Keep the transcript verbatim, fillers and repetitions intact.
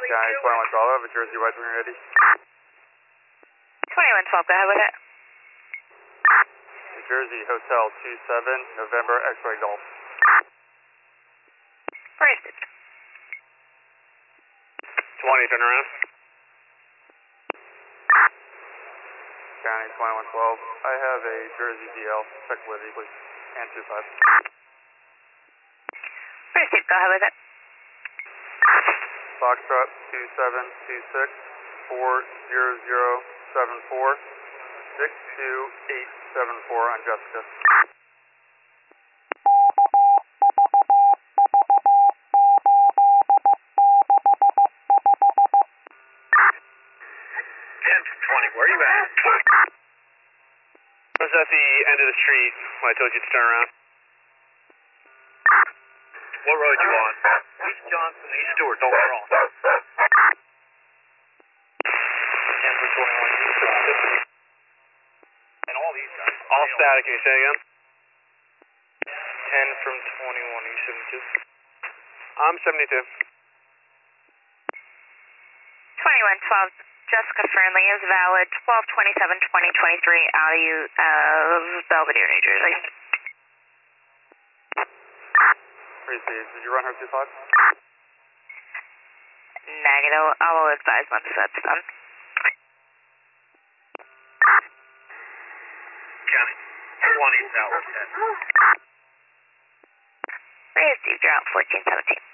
County twenty-one twelve, I have a Jersey White Wing ready. twenty-one twelve, go ahead with it. New Jersey Hotel two seven, November X-Ray Golf. Raced. twenty, turn around. County twenty-one twelve, I have a Jersey D L, check with you please, and two five. Raced, go ahead with it. Foxtrot two seven two six, four zero zero seven four, six two eight seven four on Jessica. ten twenty, where are you at? I was at the end of the street when I told you to turn around. What road you on? East Johnson, East Stewart, don't get wrong. ten for twenty-one. And all these guys. All static, can you say again? ten from twenty-one, you seventy-two? I'm seventy-two. twenty-one twelve, Jessica Fernley is valid, twelve twenty-seven twenty twenty-three out of you of Belvedere, New Jersey. Received. Did you run her two five? Negative, I will advise once that's done. County, twenty, South ten. Raised, you're out fourteen seventeen.